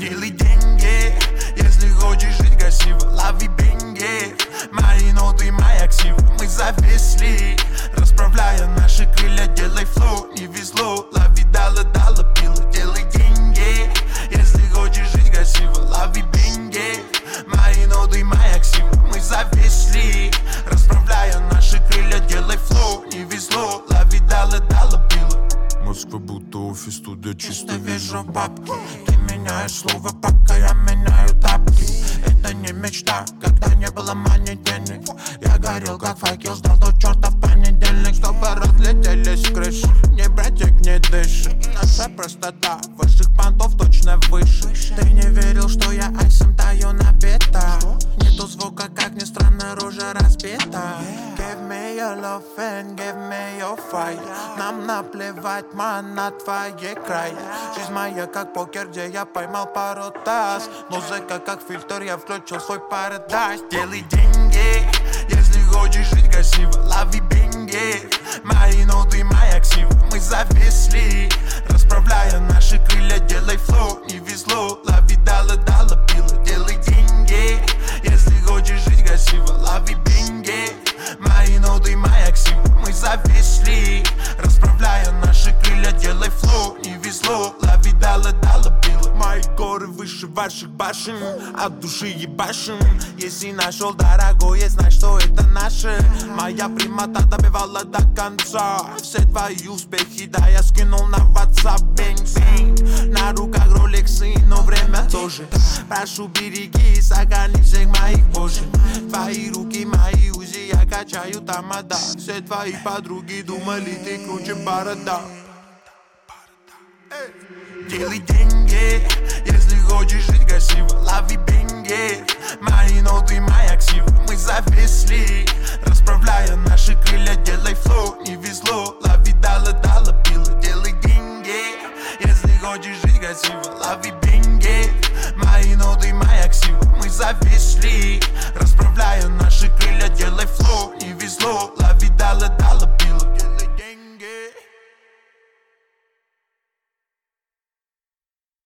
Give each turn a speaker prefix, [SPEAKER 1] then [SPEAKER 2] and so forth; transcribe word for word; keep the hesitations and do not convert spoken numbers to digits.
[SPEAKER 1] Делай деньги, если хочешь жить красиво. Лови бенги, мои ноты, моя ксива. Мы зависли, расправляя наши крылья. Делай флоу, не везло. Лови дала, дала пила. Делай деньги, если хочешь жить красиво. Лови бенги, мои ноты, моя ксива. Мы зависли, расправляя наши крылья. Делай флоу, не везло. Лови дала, дала пила.
[SPEAKER 2] Москва будто офис, туда чисто
[SPEAKER 1] вижу бабки. Ты меняешь слово, пока я меняю тапки. Это не мечта, когда не было мани денег. Я горел как факел, ждал до черта в понедельник. Чтобы разлетелись крыши, не братик не дышит. Наша простота, высших понтов точно выше. Ты не верил, что я айсом таю на бита. Нету звука, как ни странно, рожа разбита. Give me your love and give me your fire. Нам наплевать, ман, на твои края. Жизнь моя как покер, где я поймал пару таз. Музыка как фильтр, я включил свой парадайз. Делай деньги, если хочешь жить красиво. Лови бенги, мои ноты, моя ксива. Мы зависли, расправляя наши крылья. Делай флоу, не везло. Лови дала, дала пила. Делай деньги, если хочешь жить красиво. Лови бенги, мои ноты, моя ксива. Мы зависли, расправляя наши крылья. Делай флоу, не везло. Лови дала, дала пила. Мои горы выше ваших башен, от души ебашим. Если нашел дорогое, знай, что это наше. Моя прямота добивала до конца. Все твои успехи, да, я скинул на WhatsApp. Бэнг-бэнг, на руках роликсы, но время тоже. Прошу, береги, сохрани всех моих божий. Твои руки, мои узи, я качаю тамада. Все твои подруги думали, ты круче борода. Делай деньги, если хочешь жить красиво. Лови бенги, мои ноты, моя ксива. Мы зависли, расправляя